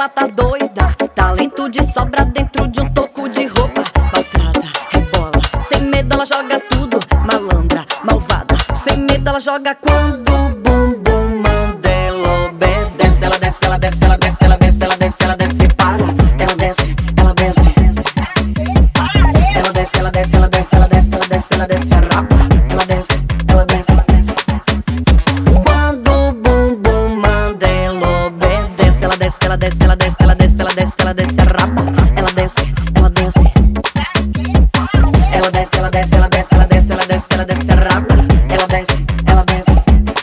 dela tá doida, talento de sobra dentro de um toco de roupa. Maltrata, rebola, sem medo ela joga tudo. Malandra, malvada, sem medo ela joga quando o bumbum manda ela obedece. Ela desce, ela desce, ela desce, ela desce, ela desce, ela desce, para. Ela desce, ela desce. Ela desce, ela desce, ela desce, ela desce, ela desce, ela desce, rapa. Ela desce, ela desce. Quando o bumbum manda ela obedece. Ela desce, ela desce, ela desce, ela desce, ela desce, ela desce, rapa. Ela desce, ela desce. Ela desce, ela desce, ela desce, ela desce, ela desce, ela desce, rapa. Ela desce, ela desce.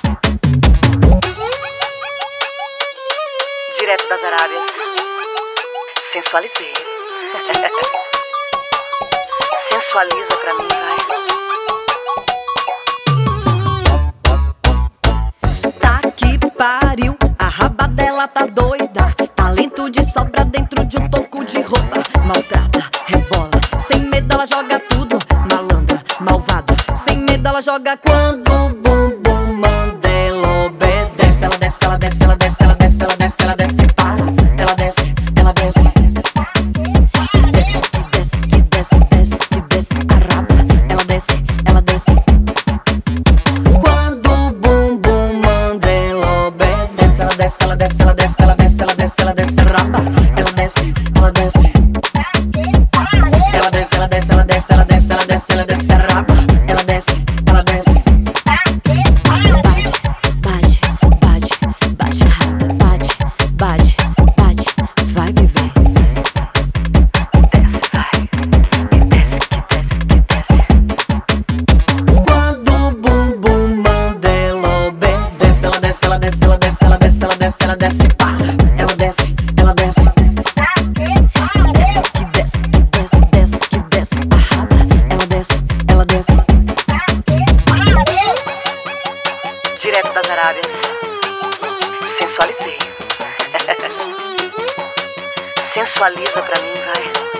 Direto das Arábias, sensualizei. Sensualiza pra mim, vai. Tá que pariu, a raba dela tá doida, talento de sobra dentro de um toco de roupa. Maltrata, rebola, sem medo ela joga tudo. Malandra, malvada, sem medo ela joga quando o bumbum manda ela obedece. Ela desce, ela desce, ela desce, ela desce, ela desce, ela desce, para. Ela desce, ela desce. Ela desce, ela desce, ela desce, ela desce, ela desce, rapa. Ela desce, ela desce. Ela desce, ela desce, ela desce, ela desce, ela desce, ela desce, rapa. Ela desce, ela desce. Bate, bate, bate, bate, rapa. Bate, bate, bate, vai bebê. Desce, vai. Desce, que desce, que desce. Quando o bumbum manda ela obedece. Ela desce, ela desce, ela desce, ela desce, ela desce, ela desce, para. Ela desce, ela desce. Que desce, que desce, desce, que desce, a raba. Ela desce, ela desce. Direto das Arábias, sensualizei. Sensualiza pra mim, vai.